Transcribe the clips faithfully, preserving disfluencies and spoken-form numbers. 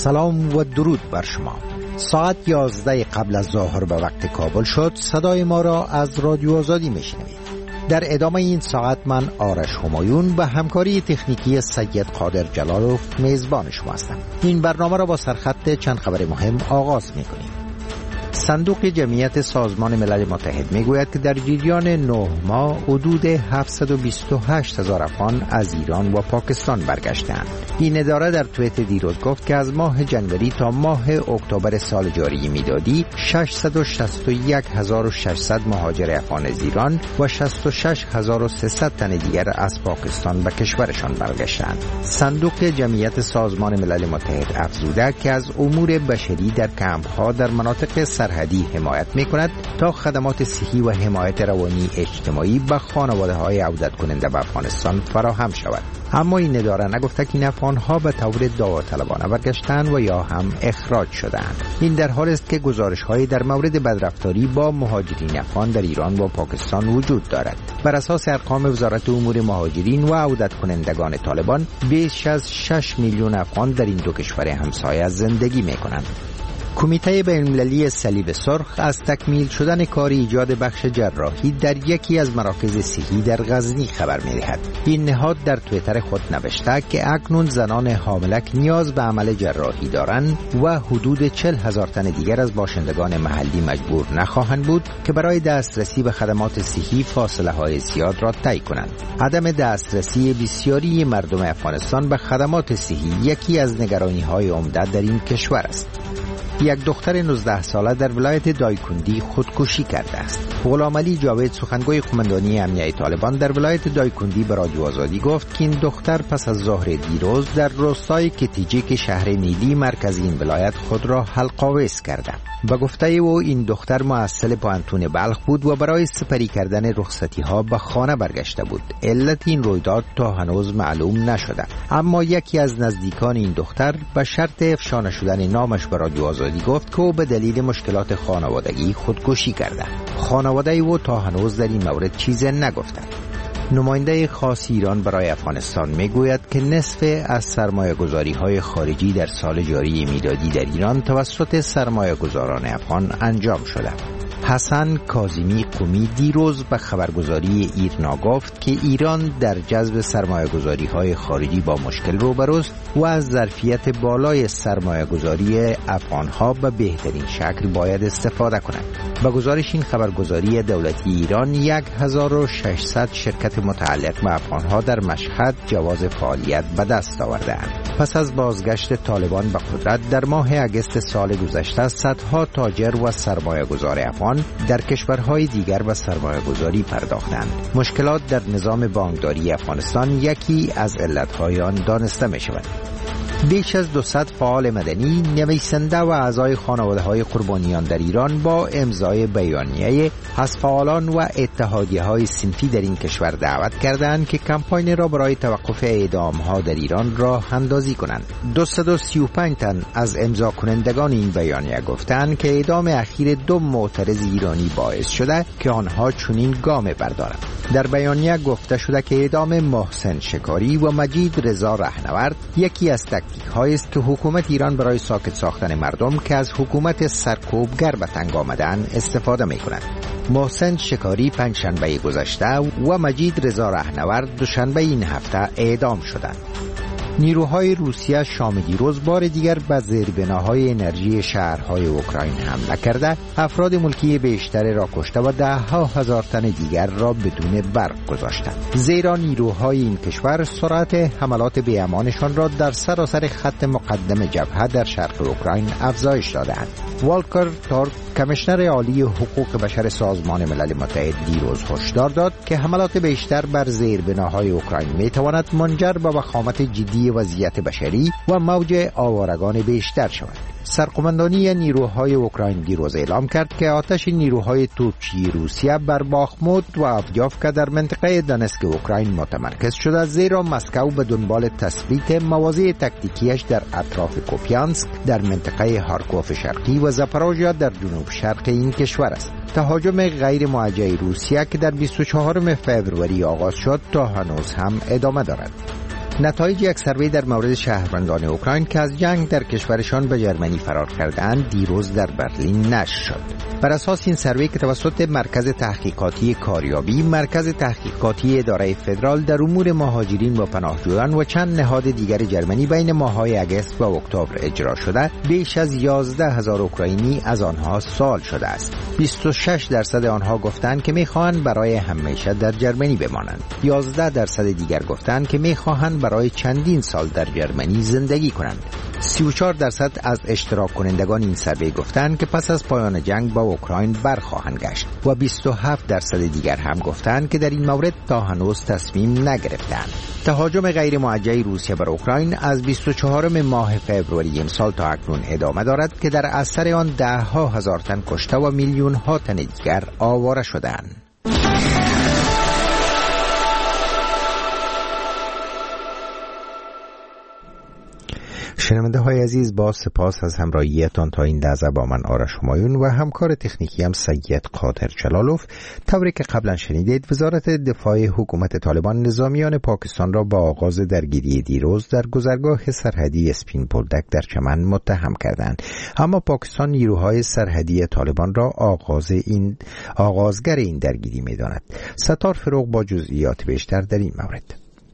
سلام و درود بر شما. ساعت یازده قبل از ظهر به وقت کابل شد. صدای ما را از رادیو آزادی میشنوید. در ادامه این ساعت من آرش همایون به همکاری تکنیکی سید قادر جلالوف میزبان شما هستم. این برنامه را با سرخط چند خبر مهم آغاز میکنیم. صندوق جمعیت سازمان ملل متحد میگوید که در جریان نه ماه حدود هفتصد و بیست و هشت هزار افغان از ایران و پاکستان برگشتند. این اداره در توییت دیروز گفت که از ماه جنوری تا ماه اکتبر سال جاری میلادی ششصد و شصت و یک هزار و ششصد مهاجر افغان از ایران و شصت و شش هزار و سیصد تن دیگر از پاکستان به کشورشان برگشتند. صندوق جمعیت سازمان ملل متحد افزوده که از امور بشری در کمپ‌ها در مناطق سرحدی حمایت می‌کند تا خدمات صحی و حمایت روانی اجتماعی به خانواده‌های عودت کننده به افغانستان فراهم شود. اما این اداره نگفته که این افغان‌ها به طور داوطلبانه برگشتند و یا هم اخراج شدند. این در حالی است که گزارش‌هایی در مورد بدرفتاری با مهاجرین افغان در ایران و پاکستان وجود دارد. بر اساس ارقام وزارت امور مهاجرین و عودت کنندگان طالبان، بیش از شش میلیون افغان در این دو کشور همسایه زندگی می‌کنند. کمیته بین‌المللی صلیب سرخ از تکمیل شدن کار ایجاد بخش جراحی در یکی از مراکز صحی در غزنی خبر می‌دهد. این نهاد در توییتر خود نوشته که اکنون زنان حاملک نیاز به عمل جراحی دارند و حدود چهل هزار تن دیگر از باشندگان محلی مجبور نخواهند بود که برای دسترسی به خدمات صحی فاصله‌های زیاد را طی کنند. عدم دسترسی بسیاری مردم افغانستان به خدمات صحی یکی از نگرانی‌های عمده در این کشور است. یک دختر نوزده ساله در ولایت دایکندی خودکشی کرده است. غلام علی جاوید، سخنگوی قماندانی امنیه طالبان در ولایت دایکندی به رادیو آزادی گفت که این دختر پس از ظهر دیروز در روستای کتیجیک شهر نیلی مرکز این ولایت خود را حلق‌آویز کرده. به گفته او این دختر محصل پانتون بلخ بود و برای سپری کردن رخصتی ها به خانه برگشته بود. علت این رویداد تا هنوز معلوم نشده، اما یکی از نزدیکان این دختر به شرط افشا نشدن نامش به رادیو آزادی گفت که او به دلیل مشکلات خانوادگی خودکشی کرده. خانواده او تا هنوز در این مورد چیزی نگفته. نماینده خاص ایران برای افغانستان میگوید که نصف از سرمایه‌گذاری های خارجی در سال جاری میلادی در ایران توسط سرمایه‌گذاران افغان انجام شده. حسن کاظمی قمی دیروز به خبرگزاری ایرنا گفت که ایران در جذب سرمایه‌گذاری‌های خارجی با مشکل روبروست و از ظرفیت بالای سرمایه‌گذاری افغان‌ها به بهترین شکل باید استفاده کند. با گزارش این خبرگزاری دولتی ایران هزار و ششصد شرکت متعلق به افغان‌ها در مشهد جواز فعالیت به دست آورده‌اند. پس از بازگشت طالبان به قدرت در ماه اگست سال گذشته، صدها تاجر و سرمایه‌گذار افغان در کشورهای دیگر به سرمایه‌گذاری پرداختند. مشکلات در نظام بانکداری افغانستان یکی از علت‌های آن دانسته می‌شود. بیش از دوصد فعال مدنی، نویسنده و اعضای خانواده‌های قربانیان در ایران با امضای بیانیه از فعالان و اتحادیه‌های صنفی در این کشور دعوت کردند که کمپاین را برای توقف اعدام‌ها در ایران راه اندازی کنند. دویست و سی و پنج تن از امضا کنندگان این بیانیه گفتند که اعدام اخیر دو معترض ایرانی باعث شده که آنها چنین گام بردارند. در بیانیه گفته شده که اعدام محسن شکاری و مجید رضا رهنورد یکی از تکتیک هایی است که حکومت ایران برای ساکت ساختن مردم که از حکومت سرکوبگر به تنگ آمدن استفاده می کند. محسن شکاری پنجشنبه گذشته و مجید رضا رهنورد دوشنبه این هفته اعدام شدند. نیروهای روسیه شام دیروز بار دیگر به زیربناهای انرژی شهرهای اوکراین حمله کرده، افراد ملکی بیشتر را کشته و ده ها هزار تن دیگر را بدون برق گذاشتند. زیرا نیروهای این کشور سرعت حملات بی‌امانشان را در سراسر خط مقدم جبهه در شرق اوکراین افزایش دادند. والکر تورک، کمیشنر عالی حقوق بشر سازمان ملل متحد، دیروز هشدار داد که حملات بیشتر بر زیربناهای اوکراین میتواند منجر به وخامت جدی وضعیت بشری و موج آوارگان بیشتر شود. سرقماندانی نیروهای اوکراین دیروز اعلام کرد که آتش نیروهای توپچی روسیه بر باخموت و آودیوفکا در منطقه دونتسک اوکراین متمرکز شده، زیرا مسکو به دنبال تثبیت مواضع تکتیکیش در اطراف کوپیانسک در منطقه هارکوف شرقی و زاپاروژیا در جنوب شرق این کشور است. تهاجم غیر موجه روسیه که در بیست و چهارم فوریه آغاز شد تا هنوز هم ادامه دارد. نتایج یک سروی در مورد شهروندان اوکراین که از جنگ در کشورشان به جرمنی فرار کردند دیروز در برلین نشر شد. بر اساس این سروی که توسط مرکز تحقیقاتی کاریابی، مرکز تحقیقاتی اداره فدرال در امور مهاجرین و پناهجویان و چند نهاد دیگر جرمنی بین ماه‌های اگست و اکتبر اجرا شده، بیش از یازده هزار اوکراینی از آنها سوال شده است. بیست و شش درصد آنها گفتند که می‌خواهند برای همیشه در جرمنی بمانند. یازده درصد دیگر گفتند که می‌خواهند برای چندین سال در جرمنی زندگی کنند. سی و چهار درصد از اشتراک کنندگان این سروی گفتند که پس از پایان جنگ با اوکراین برخواهند گشت و بیست و هفت درصد دیگر هم گفتند که در این مورد تا هنوز تصمیم نگرفتند. تهاجم غیر موجه روسیه بر اوکراین از بیست و چهارم ماه فوریه امسال تا اکنون ادامه دارد که در اثر آن ده ها هزار تن کشته و میلیون ها تن دیگر آواره شدند. شنونده های عزیز، با سپاس از همراهیتان تا این لحظه با من آرش همایون و همکار تکنیکی هم سید قادر جلالوف. طوری که قبلا شنیدید، وزارت دفاع حکومت طالبان نظامیان پاکستان را با آغاز درگیری دیروز در گذرگاه سرحدی اسپین بولدک در چمن متهم کردند. اما پاکستان نیروهای سرحدی طالبان را آغاز این آغازگر این درگیری می‌داند. ستار فروغ با جزئیات بیشتر در این مورد.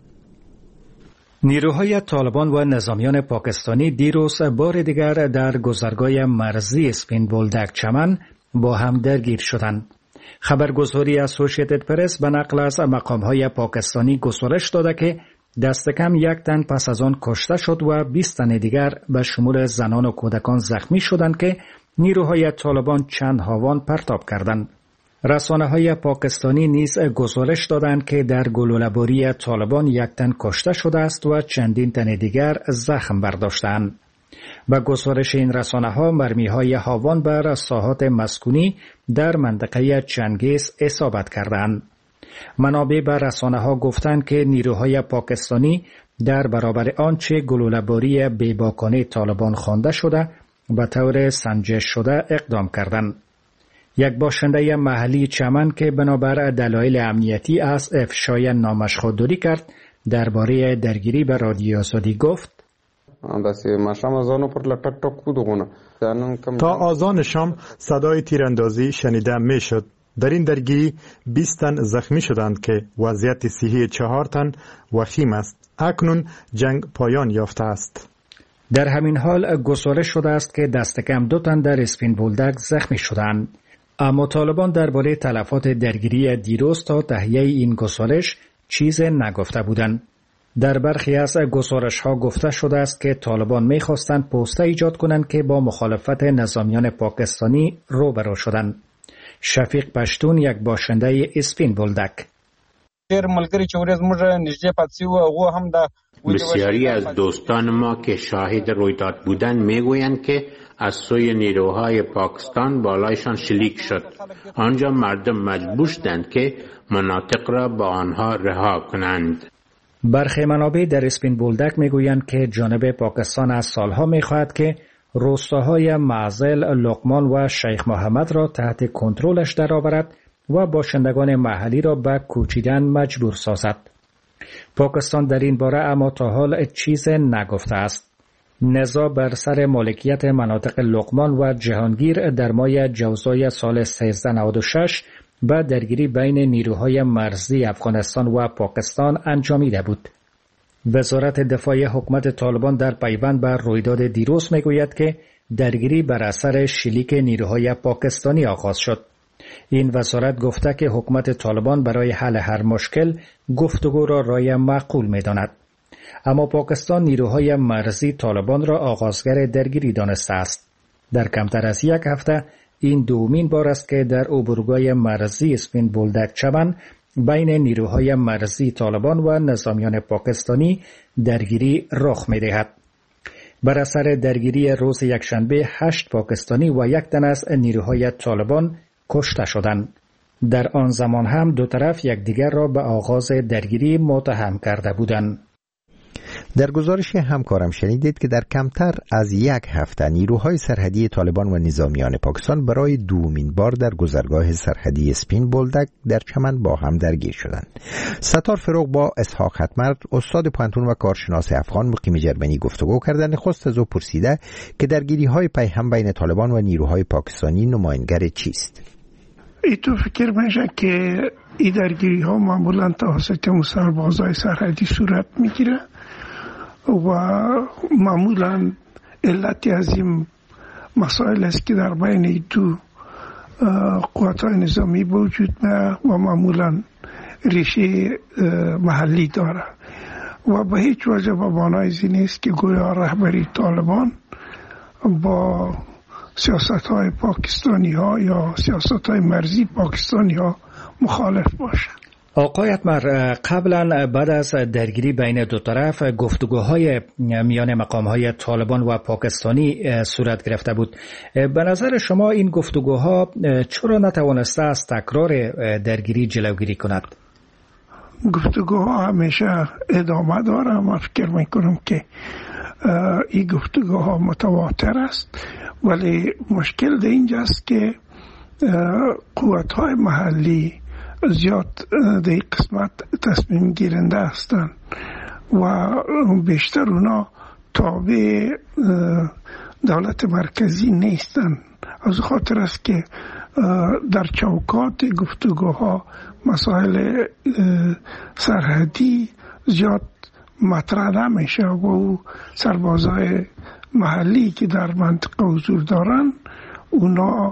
نیروهای طالبان و نظامیان پاکستانی دیروز بار دیگر در گذرگاه مرزی اسپین بولدک چمن با هم درگیر شدند. خبرگزاری اسوسییتد پرس به نقل از مقامهای پاکستانی گزارش داده که دست کم یک تن پس از آن کشته شد و بیست تن دیگر به شمول زنان و کودکان زخمی شدند که نیروهای طالبان چند هاوان پرتاب کردند. رسانه‌های پاکستانی نیز گزارش دادند که در گلوله‌باری طالبان یک تن کشته شده است و چندین تن دیگر زخم برداشتند. با گزارش این رسانه‌ها مرمی‌های هاوان بر ساحات مسکونی در منطقه چنگیز اصابت کردند. منابع به رسانه‌ها گفتند که نیروهای پاکستانی در برابر آنچه گلوله‌باری بیباکانه طالبان خوانده شده به طور سنجش شده اقدام کردند. یک باشنده محلی چمن که بنابر دلایل امنیتی از افشای نامش خودداری کرد درباره درگیری به رادیو آزادی گفت: تا آذان شام صدای تیراندازی شنیده می شد. در این درگیری بیست تن زخمی شدند که وضعیت صحی چهار تن وخیم است. اکنون جنگ پایان یافته است. در همین حال گزارش شده است که دست کم دو تن در اسپین بولدک زخمی شدند. اما طالبان درباره تلفات درگیری دیروز تا تهیه این گزارش چیز نگفته بودند. در برخی از گزارش‌ها گفته شده است که طالبان می‌خواستند پوسته ایجاد کنند که با مخالفت نظامیان پاکستانی روبرو شدند. شفیق پشتون، یک باشنده اسپین بولدک: بسیاری از دوستان ما که شاهد رویداد بودند میگویند که از سوی نیروهای پاکستان بالایشان شلیک شد. آنجا مردم مجبور شدند که مناطق را با آنها رها کنند. برخی منابع در اسپین بولدک میگویند که جانب پاکستان از سالها میخواهد که روستاهای معزل، لقمان و شیخ محمد را تحت کنترلش درآورد و باشندگان محلی را به کوچیدن مجبور سازد. پاکستان در این باره اما تا حال چیز نگفته است. نزاع بر سر مالکیت مناطق لقمان و جهانگیر در ماه جوزای سال سیزده نود و شش به درگیری بین نیروهای مرزی افغانستان و پاکستان انجامیده بود. وزارت دفاع حکومت طالبان در پیوند بر رویداد دیروز میگوید که درگیری بر اثر شلیک نیروهای پاکستانی آغاز شد. این وزارت گفته که حکومت طالبان برای حل هر مشکل گفتگو را رای معقول می‌داند. اما پاکستان نیروهای مرزی طالبان را آغازگر درگیری دانسته است. در کمتر از یک هفته این دومین بار است که در عبورگاه مرزی اسپین بولدک چمن بین نیروهای مرزی طالبان و نظامیان پاکستانی درگیری رخ می‌دهد. بر اثر درگیری روز یکشنبه هشت پاکستانی و یک تن از نیروهای طالبان کشته شدند. در آن زمان هم دو طرف یکدیگر را به آغاز درگیری متهم کرده بودند. در گزارش همکارم شنیدید که در کمتر از یک هفته نیروهای سرحدی طالبان و نظامیان پاکستان برای دومین بار در گذرگاه سرحدی اسپین بولدک در چمن با هم درگیر شدند. ستار فروغ با اسحاق حتمر استاد پانتون و کارشناس افغان مقیم جرمنی گفتگو کردند. خواست از او پرسیده که درگیری‌های پیهم بین طالبان و نیروهای پاکستانی نمایانگر چیست؟ ای تو فکر میشه که این درگیری ها معمولا توسط سربازای سرحدی صورت میگیره و معمولا علتی از این مسائل است که در بین دو قوت‌های نظامی وجود نه و معمولا ریشه محلی داره و به هیچ وجه به معنای این نیست که گویا رهبری طالبان با سیاست های پاکستانی ها یا سیاست های مرزی پاکستانی ها مخالف باشند. آقای حتمر، قبلا بعد از درگیری بین دو طرف گفتگوهای میان مقامهای طالبان و پاکستانی صورت گرفته بود. به نظر شما این گفتگوها چرا نتوانسته از تکرار درگیری جلوگیری کند؟ گفتگوها همیشه ادامه داره. من فکر میکنم که این گفتگوها متواتر است، ولی مشکل در اینجاست که قوت‌های محلی زیاد در این قسمت تصمیم گیرنده هستند و بیشتر اونا تابع دولت مرکزی نیستند. از خاطر است که در چوکات گفتگوها مسائل سرحدی زیاد مطرح نمیشه و سربازای محلی که در منطقه حضور دارن اونا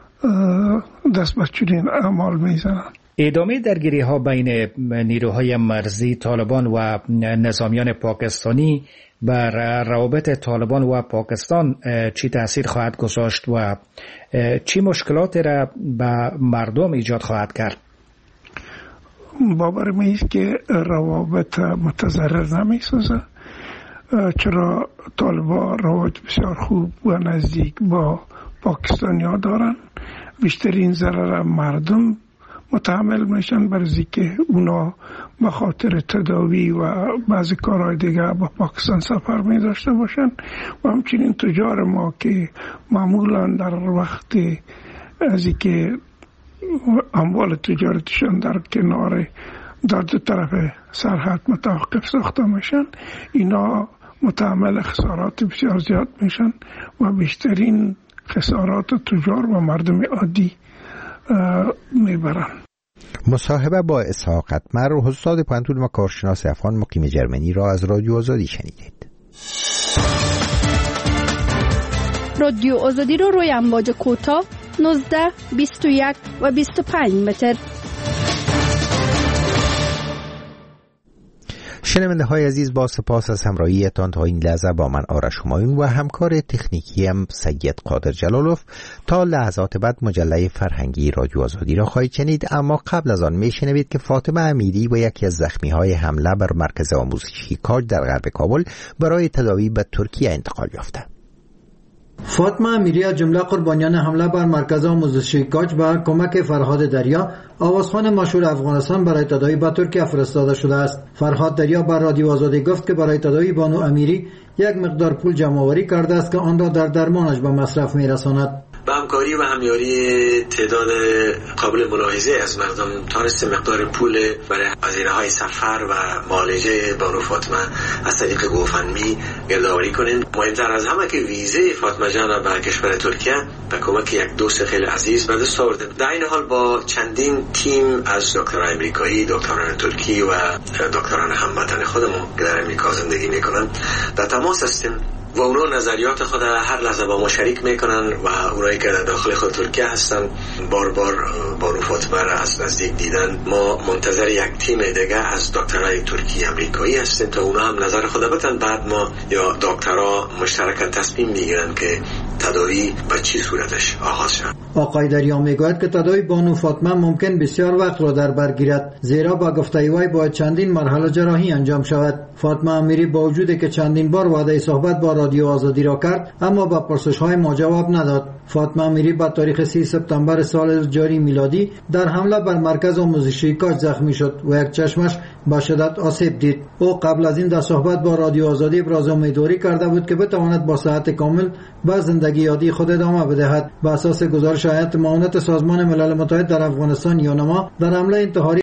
دست به چنین اعمال میزنن. ادامه درگیری ها بین نیروهای مرزی طالبان و نظامیان پاکستانی بر روابط طالبان و پاکستان چی تأثیر خواهد گذاشت و چی مشکلاتی را به مردم ایجاد خواهد کرد؟ باور میست که روابط متضرر نمیسازه، چرا طالبان روابط بسیار خوب و نزدیک با پاکستانی ها دارن. بیشترین ضرر مردم متحمل میشن برای که اونا به خاطر تداوی و بعضی کارهای دیگه با پاکستان سفر می داشته باشن و همچنین تجار ما که معمولا در وقت از که اموال تجارتشان در کنار در دو طرف سرحد متوقف ساخته میشن، اینا متحمل خسارات بسیار زیاد میشن و بیشترین خسارات تجار و مردم عادی میبرن. مصاحبه با اسحاق حتمر استاد پانتون و کارشناس افغان مقیم جرمنی را از رادیو آزادی شنیدید. رادیو آزادی رو روی امواج کوتاه نوزده، بیست و یک و بیست و پنج متر. شنونده های عزیز، با سپاس از همراهیتان تا این لحظه با من آرش همایون و همکار تکنیکیم سید قادر جلالوف. تا لحظات بعد مجله فرهنگی رادیو آزادی را خواهید شنید، اما قبل از آن میشنوید که فاطمه امیری و یکی از زخمی های حمله بر مرکز آموزشی کاج در غرب کابل برای تداوی به ترکیه انتقال یافته. فاطمه امیری از جمله قربانیان حمله بر مرکز آموزشی کاج با کمک فرهاد دریا، آوازخوان مشهور افغانستان، برای تداوی به ترکیه فرستاده شده است. فرهاد دریا بر رادیو آزادی گفت که برای تداوی بانو امیری یک مقدار پول جمع آوری کرده است که آن را در درمانش به مصرف میرساند. با همکاری و همیاری تعداد قابل ملاحظه از مردم تانست مقدار پول برای هزینه‌های سفر و معالجه بانو فاطمه از طریق گوفندمی گردآوری کنیم. مهمتر از همه که ویزه فاطمه جان به کشور ترکیه به کمک یک دوست خیلی عزیز به دست آوردیم. در این حال با چندین تیم از دکتران امریکایی، دکتران ترکی و دکتران هموطن خودمون که در امریکا زندگی میکنن در تماس هستیم و اونا نظریات خود هر لحظه با ما شریک میکنن و اونایی که در داخل خود ترکیه هستن بار بار بانو فاطمه را از نزدیک دیدن. ما منتظر یک تیم دیگه از دکترای ترکی امریکایی هستیم تا اونا هم نظر خود بدن، بعد ما یا دکترها مشترکاً تصمیم میگیرن که تداوی به چی صورتش آغاز شد. آقای دریا میگوید که تداوی بانو فاطمه ممکن بسیار وقت را در بر گیرد، زیرا با گفته وی باید چندین مرحله جراحی انجام شود. فاطمه امیری با وجودی که چندین بار وعده صحبت با رادیو آزادی را کرد، اما با پرسش‌های ما جواب نداد. فاطمه امیری با تاریخ سی سپتامبر سال جاری میلادی در حمله بر مرکز آموزشی کاج زخمی شد و یک چشمش با شدت آسیب دید. او قبل از این در صحبت با رادیو آزادی ابراز امیدواری کرده بود که بتواند با صحت کامل به زندگی عادی خود ادامه بدهد. بر اساس گزارش هیئت معاونت سازمان ملل متحد در افغانستان یونما، در حمله انتحاری